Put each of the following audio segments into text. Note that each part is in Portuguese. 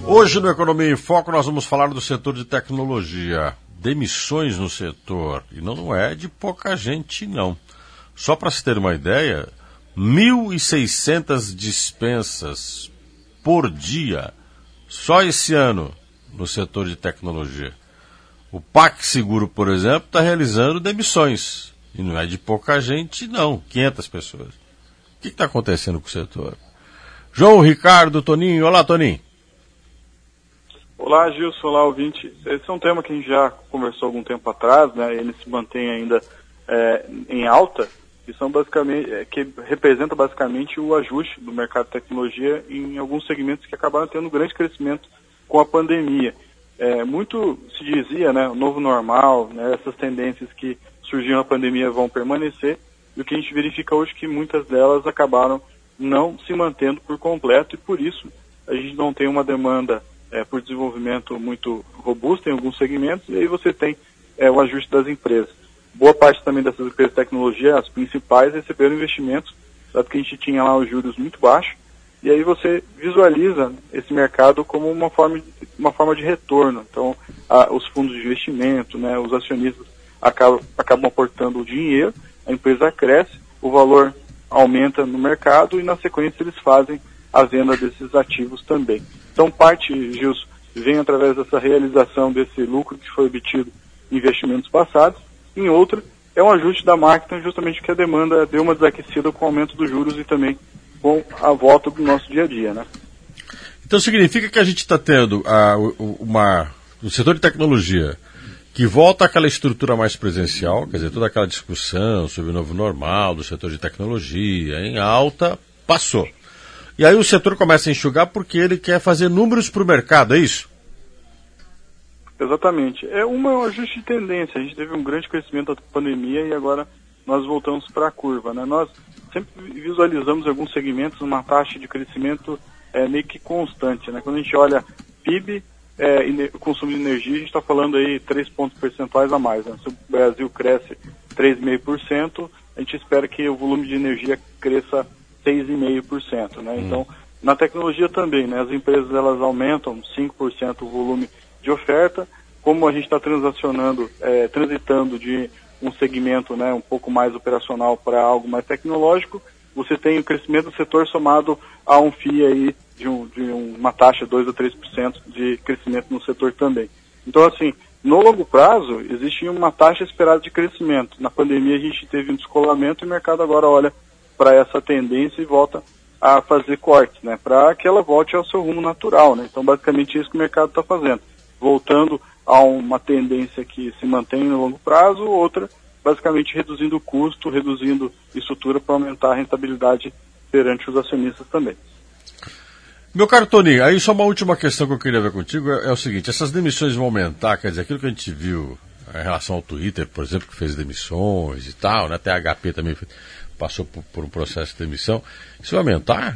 Hoje no Economia em Foco nós vamos falar do setor de tecnologia. Demissões no setor. E não é de pouca gente, não. Só para se ter uma ideia, 1.600 dispensas por dia, só esse ano, no setor de tecnologia. O PagSeguro, por exemplo, está realizando demissões. E não é de pouca gente, não. 500 pessoas. O que está acontecendo com o setor? João Ricardo, Toninho. Olá, Toninho. Olá, Gilson. Olá, ouvinte. Esse é um tema que a gente já conversou algum tempo atrás, né? Ele se mantém ainda em alta, que são basicamente, que representa basicamente o ajuste do mercado de tecnologia em alguns segmentos que acabaram tendo grande crescimento com a pandemia. Muito se dizia, né, o novo normal, né, essas tendências que surgiram na pandemia vão permanecer, e o que a gente verifica hoje é que muitas delas acabaram não se mantendo por completo, e por isso a gente não tem uma demanda por desenvolvimento muito robusta em alguns segmentos, e aí você tem o ajuste das empresas. Boa parte também dessas empresas de tecnologia, as principais, receberam investimentos, dado que a gente tinha lá os juros muito baixos, e aí você visualiza esse mercado como uma forma de retorno. Então, os fundos de investimento, né, os acionistas acabam aportando o dinheiro, a empresa cresce, o valor aumenta no mercado e, na sequência, eles fazem a venda desses ativos também. Então, parte, Gilson, vem através dessa realização desse lucro que foi obtido em investimentos passados. Em outra, é um ajuste da máquina, justamente porque a demanda deu uma desaquecida com o aumento dos juros e também com a volta do nosso dia a dia, né? Então significa que a gente está tendo o setor de tecnologia que volta àquela estrutura mais presencial, quer dizer, toda aquela discussão sobre o novo normal do setor de tecnologia em alta, passou. E aí o setor começa a enxugar porque ele quer fazer números para o mercado, é isso? Exatamente. É um ajuste de tendência. A gente teve um grande crescimento da pandemia e agora nós voltamos para a curva, né? Nós sempre visualizamos em alguns segmentos uma taxa de crescimento meio que constante, né? Quando a gente olha PIB e consumo de energia, a gente está falando aí 3 pontos percentuais a mais, né? Se o Brasil cresce 3,5%, a gente espera que o volume de energia cresça 6,5%, né? Então, na tecnologia também, né? As empresas elas aumentam 5% o volume de oferta. Como a gente está transitando de um segmento, né, um pouco mais operacional para algo mais tecnológico, você tem o crescimento do setor somado a um FII aí de uma taxa 2 a 3% de crescimento no setor também. Então, assim, no longo prazo, existe uma taxa esperada de crescimento. Na pandemia a gente teve um descolamento e o mercado agora olha para essa tendência e volta a fazer cortes, né, para que ela volte ao seu rumo natural, né. Então, basicamente, isso que o mercado está fazendo, voltando a uma tendência que se mantém no longo prazo, outra basicamente reduzindo o custo, reduzindo estrutura para aumentar a rentabilidade perante os acionistas também. Meu caro Toninho, aí só uma última questão que eu queria ver contigo é o seguinte: essas demissões vão aumentar, quer dizer, aquilo que a gente viu em relação ao Twitter, por exemplo, que fez demissões e tal, né, até a HP também passou por um processo de demissão, isso vai aumentar?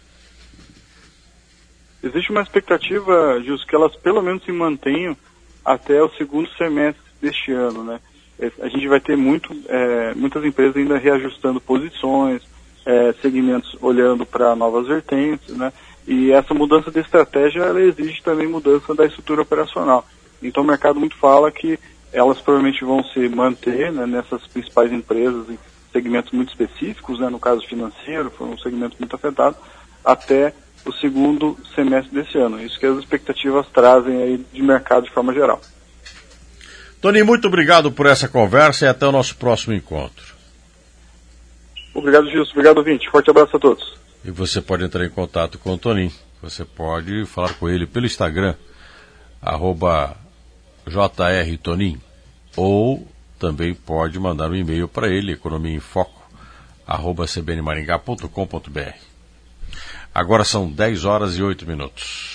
Existe uma expectativa, Gilson, que elas pelo menos se mantenham até o segundo semestre deste ano, né? A gente vai ter muitas empresas ainda reajustando posições, segmentos olhando para novas vertentes, né? E essa mudança de estratégia, ela exige também mudança da estrutura operacional. Então o mercado muito fala que elas provavelmente vão se manter, né, nessas principais empresas em segmentos muito específicos, né? No caso financeiro, foi um segmento muito afetado, até o segundo semestre desse ano. Isso que as expectativas trazem aí de mercado de forma geral. Toninho, muito obrigado por essa conversa e até o nosso próximo encontro. Obrigado, Gilson. Obrigado, ouvinte. Forte abraço a todos. E você pode entrar em contato com o Toninho. Você pode falar com ele pelo Instagram, @JRToninho, ou também pode mandar um e-mail para ele, economiaemfoco@cbnmaringá.com.br. Agora são 10 horas e 8 minutos.